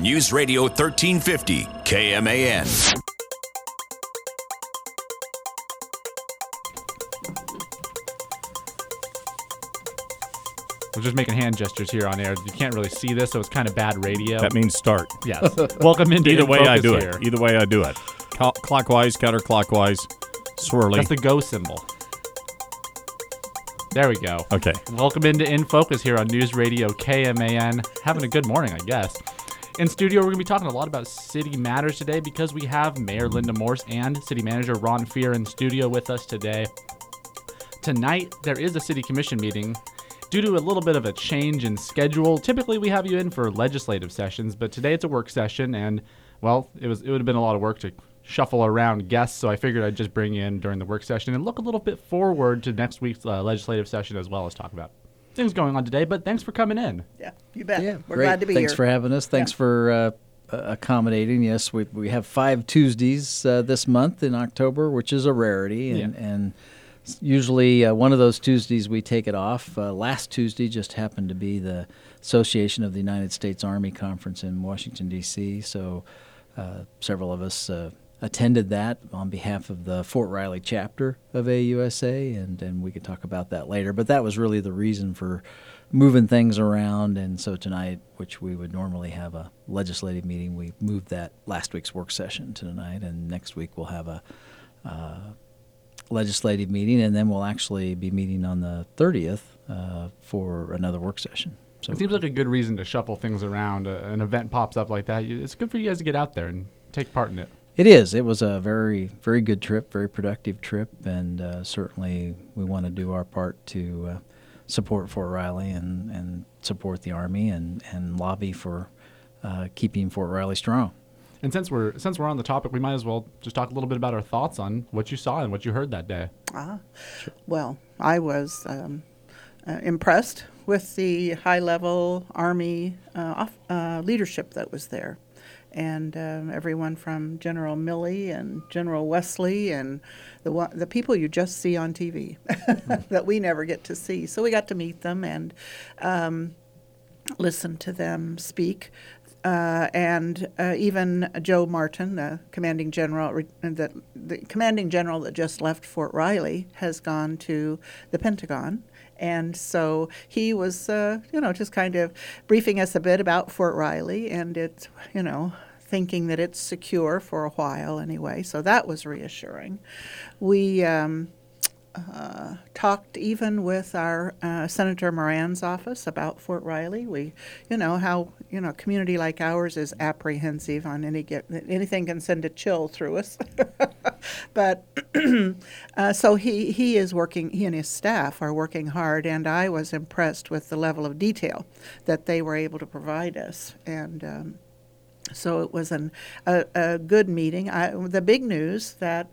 News Radio 1350 KMAN. We're just making hand gestures here on air. You can't really see this, so it's kind of bad radio. That means start. Yes. Welcome into Either way I do here. it. Either way I do it. Clockwise, counterclockwise, swirly. That's the go symbol. There we go. Okay. Welcome into In Focus here on News Radio KMAN. Having a good morning, I guess. In studio, we're going to be talking a lot about city matters today because we have Mayor Linda Morse and City Manager Ron Fear in studio with us today. Tonight, there is a City Commission meeting. Due to a little bit of a change in schedule, typically we have you in for legislative sessions, but today it's a work session, and, well, it would have been a lot of work to shuffle around guests, so I figured I'd just bring you in during the work session and look a little bit forward to next week's legislative session as well as talk about things going on today, but thanks for coming in. Yeah, you bet. Yeah, We're great. glad to be Thanks here. for having us. Thanks for accommodating. Yes, we have 5 Tuesdays this month in October, which is a rarity, and usually one of those Tuesdays we take it off. Last Tuesday just happened to be the Association of the United States Army Conference in Washington, D.C., so several of us attended that on behalf of the Fort Riley chapter of AUSA, and we could talk about that later. But that was really the reason for moving things around, and so tonight, which we would normally have a legislative meeting, we moved that last week's work session to tonight, and next week we'll have a legislative meeting, and then we'll actually be meeting on the 30th for another work session. So It seems like a good reason to shuffle things around. An event pops up like that. It's good for you guys to get out there and take part in it. it is. It was a very, very good trip, very productive trip, and certainly we want to do our part to support Fort Riley and support the Army and lobby for keeping Fort Riley strong. And since we're on the topic, we might as well just talk a little bit about our thoughts on what you saw and what you heard that day. Well, I was impressed with the high-level Army leadership that was there. And everyone from General Milley and General Wesley and the people you just see on TV that we never get to see. So we got to meet them and listen to them speak. And even Joe Martin, the commanding general, the commanding general that just left Fort Riley, has gone to the Pentagon. And so he was, just kind of briefing us a bit about Fort Riley, and it's, thinking that it's secure for a while anyway. So that was reassuring. We talked even with our Senator Moran's office about Fort Riley. We, how a community like ours is apprehensive on anything can send a chill through us. But so he is working. He and his staff are working hard, and I was impressed with the level of detail that they were able to provide us. And so it was a good meeting. The big news that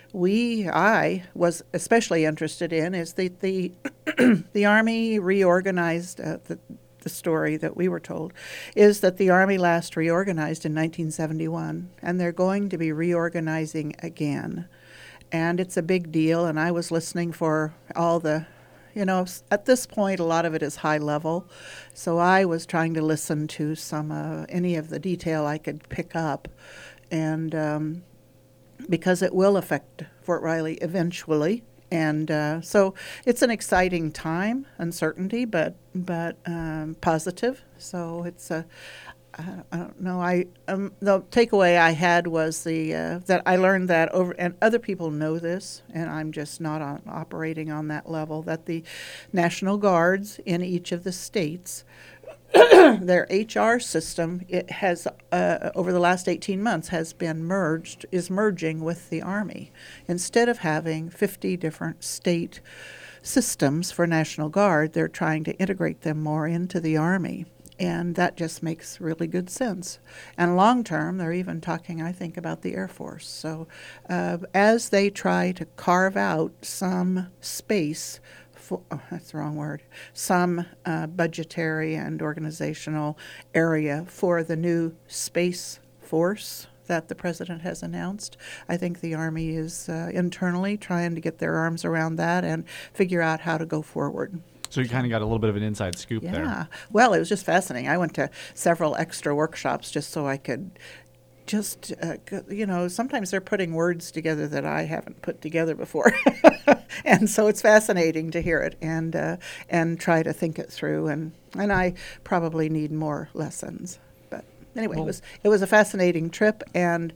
I was especially interested in is the Army reorganized. The story that we were told is that the Army last reorganized in 1971, and they're going to be reorganizing again. And it's a big deal, and I was listening for all the, at this point, a lot of it is high level. So I was trying to listen to any of the detail I could pick up, and because it will affect Fort Riley eventually. And so it's an exciting time, uncertainty, but positive. So it's I don't know. The takeaway I had was that I learned that and other people know this, and I'm just not operating on that level, that the National Guards in each of the states, their HR system, it has over the last 18 months is merging with the Army. Instead of having 50 different state systems for National Guard, they're trying to integrate them more into the Army. And that just makes really good sense. And long term, they're even talking, I think, about the Air Force. So as they try to carve out some space, that's the wrong word, some budgetary and organizational area for the new Space Force that the President has announced, I think the Army is internally trying to get their arms around that and figure out how to go forward. So you kind of got a little bit of an inside scoop there. Yeah. Well, it was just fascinating. I went to several extra workshops just so I could just, sometimes they're putting words together that I haven't put together before. And so it's fascinating to hear it and try to think it through. And I probably need more lessons. But anyway, it was a fascinating trip. And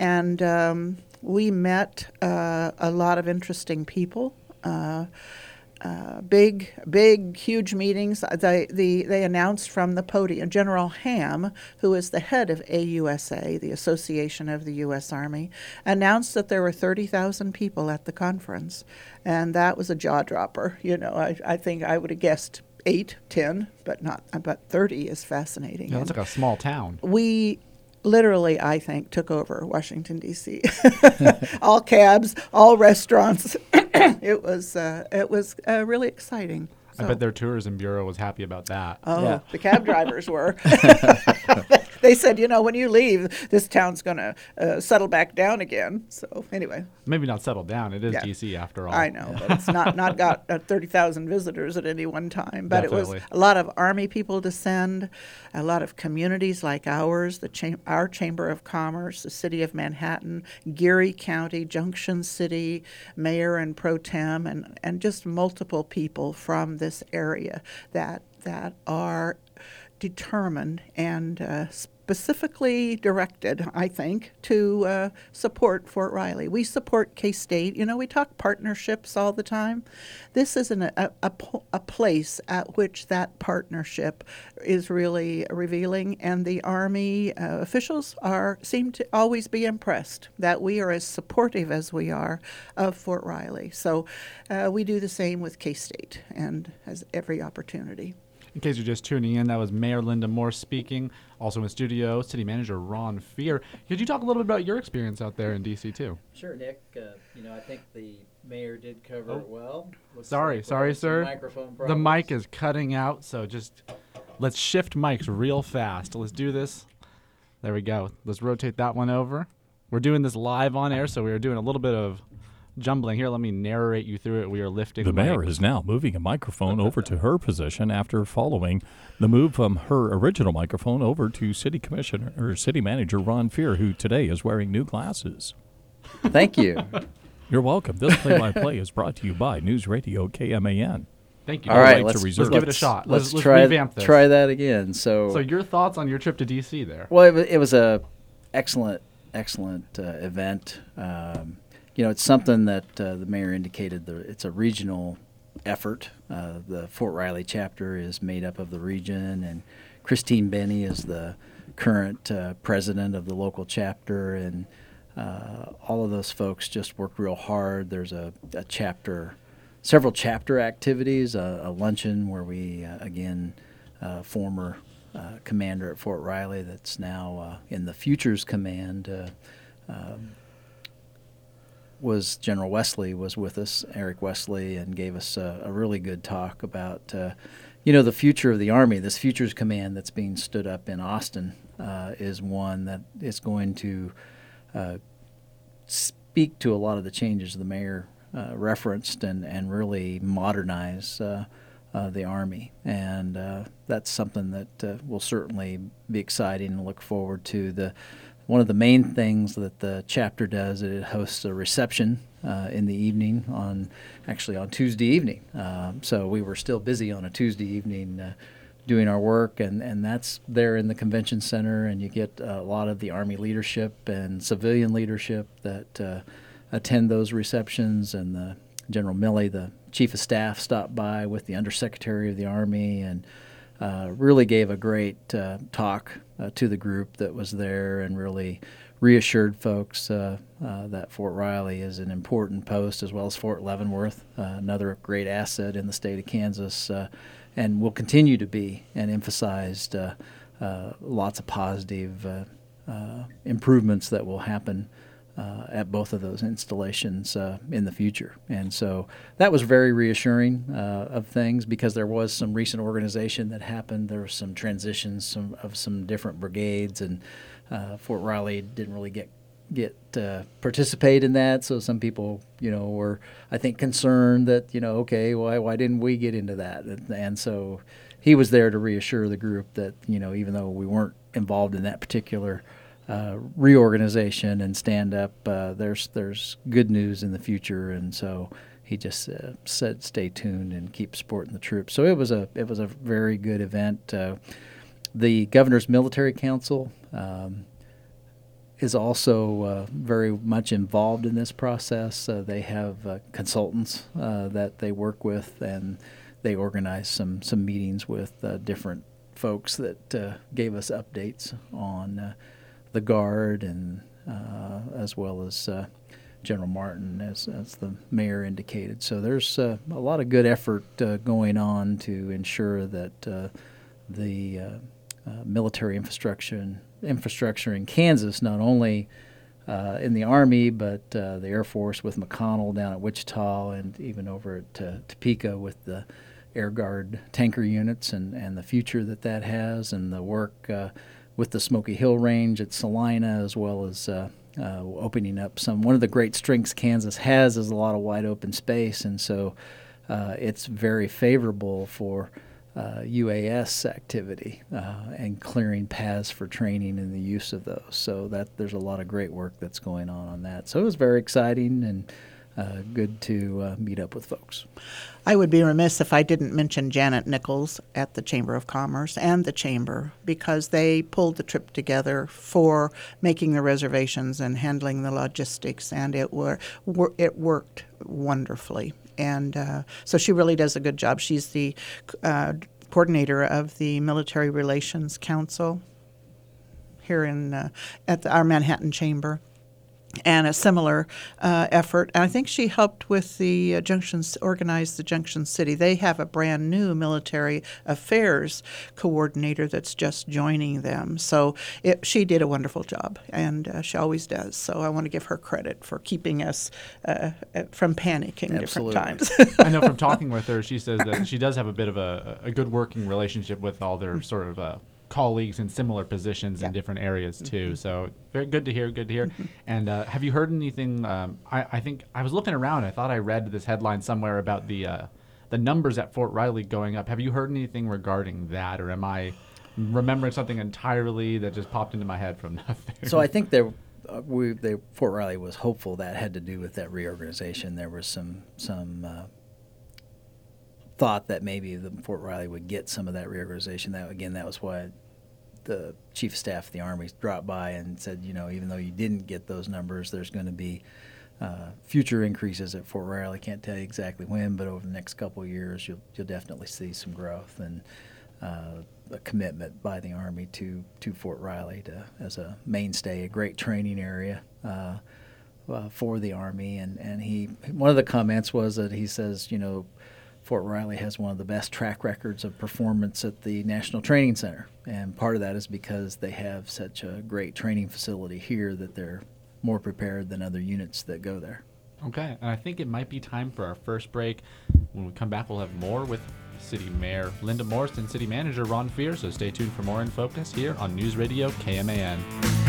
we met a lot of interesting people. Big, huge meetings. They announced from the podium, General Ham, who is the head of AUSA, the Association of the U.S. Army, announced that there were 30,000 people at the conference. And that was a jaw dropper. I think I would have guessed 8, 10, but 30 is fascinating. Yeah, that's like a small town. We literally, I think, took over Washington, D.C. All cabs, all restaurants. It was really exciting. I bet their tourism bureau was happy about that. Oh, Yeah. the cab drivers were. They said, when you leave, this town's going to settle back down again. So anyway. Maybe not settle down. It is Yeah. D.C. after all. I know, but it's not got 30,000 visitors at any one time. But Definitely. It was a lot of Army people descend, a lot of communities like ours, our Chamber of Commerce, the City of Manhattan, Geary County, Junction City, Mayor and Pro Tem, and just multiple people from this area that are determined and specifically directed, I think, to support Fort Riley. We support K-State. We talk partnerships all the time. This is a place at which that partnership is really revealing, and the Army officials seem to always be impressed that we are as supportive as we are of Fort Riley. So we do the same with K-State and has every opportunity. In case you're just tuning in, that was Mayor Linda Morse speaking. Also in studio, City Manager Ron Fear. Could you talk a little bit about your experience out there in D.C. too? Sure, Nick. I think the mayor did cover it well. Sorry, sir. Microphone The mic is cutting out, so just let's shift mics real fast. Let's do this. There we go. Let's rotate that one over. We're doing this live on air, so we are doing a little bit of jumbling here. Let me narrate you through it. We are lifting The mayor is now moving a microphone over to her position after following the move from her original microphone over to City Manager Ron Fear, who today is wearing new glasses. Thank you. You're welcome. This play-by-play is brought to you by News Radio KMAN. Thank you. All right, let's give it a shot. Let's try revamp this. Try that again. So your thoughts on your trip to D.C. there? Well, it was a excellent event. It's something that the mayor indicated. It's a regional effort. The Fort Riley chapter is made up of the region, and Christine Benny is the current president of the local chapter, and all of those folks just work real hard. There's several chapter activities, a luncheon where we, former commander at Fort Riley that's now in the Futures Command, was General Wesley was with us, Eric Wesley, and gave us a really good talk about, the future of the Army. This Futures Command that's being stood up in Austin is one that is going to speak to a lot of the changes the mayor referenced and really modernize the Army. And that's something that will certainly be exciting and look forward to. One of the main things that the chapter does, it hosts a reception in the evening on Tuesday evening. So we were still busy on a Tuesday evening doing our work, and that's there in the convention center, and you get a lot of the Army leadership and civilian leadership that attend those receptions, and the General Milley, the Chief of Staff, stopped by with the Undersecretary of the Army and really gave a great talk to the group that was there, and really reassured folks that Fort Riley is an important post, as well as Fort Leavenworth, another great asset in the state of Kansas, and will continue to be, and emphasized lots of positive improvements that will happen at both of those installations in the future. And so that was very reassuring of things, because there was some recent organization that happened. There were some transitions of some different brigades, and Fort Riley didn't really get participate in that. So some people, were, I think, concerned that, okay, why didn't we get into that? And so he was there to reassure the group that, even though we weren't involved in that particular reorganization and stand up, there's good news in the future. And so he just said, stay tuned and keep supporting the troops. So it was a very good event. The Governor's Military Council is also very much involved in this process. They have consultants that they work with, and they organize some meetings with different folks that gave us updates on the Guard, and as well as General Martin, as the mayor indicated. So there's a lot of good effort going on to ensure that the military infrastructure in Kansas, not only in the Army, but the Air Force with McConnell down at Wichita, and even over at Topeka with the Air Guard tanker units, and the future that has, and the work with the Smoky Hill Range at Salina, as well as opening up one of the great strengths Kansas has is a lot of wide open space, and so it's very favorable for UAS activity and clearing paths for training and the use of those. So that there's a lot of great work that's going on that. So it was very exciting and good to meet up with folks. I would be remiss if I didn't mention Janet Nichols at the Chamber of Commerce and the Chamber, because they pulled the trip together for making the reservations and handling the logistics, and it worked wonderfully. And so she really does a good job. She's the coordinator of the Military Relations Council here at our Manhattan Chamber, and a similar effort. And I think she helped with the organize the Junction City. They have a brand new military affairs coordinator that's just joining them. So she did a wonderful job, and she always does. So I want to give her credit for keeping us from panicking different times. I know from talking with her, she says that she does have a bit of a good working relationship with all their sort of colleagues in similar positions in different areas too. So very good to hear. And have you heard anything? I think I was looking around. I thought I read this headline somewhere about the numbers at Fort Riley going up. Have you heard anything regarding that, or am I remembering something entirely that just popped into my head from nothing? So I think Fort Riley was hopeful that had to do with that reorganization. There was some thought that maybe the Fort Riley would get some of that reorganization. That was why the Chief of Staff of the Army dropped by and said, even though you didn't get those numbers, there's going to be future increases at Fort Riley. Can't tell you exactly when, but over the next couple of years, you'll definitely see some growth and a commitment by the Army to Fort Riley as a mainstay, a great training area for the Army. And one of the comments was that he says, Fort Riley has one of the best track records of performance at the National Training Center, and part of that is because they have such a great training facility here that they're more prepared than other units that go there. Okay, and I think it might be time for our first break. When we come back, we'll have more with City Mayor Linda Morse and City Manager Ron Fear, so stay tuned for more In Focus here on News Radio KMAN.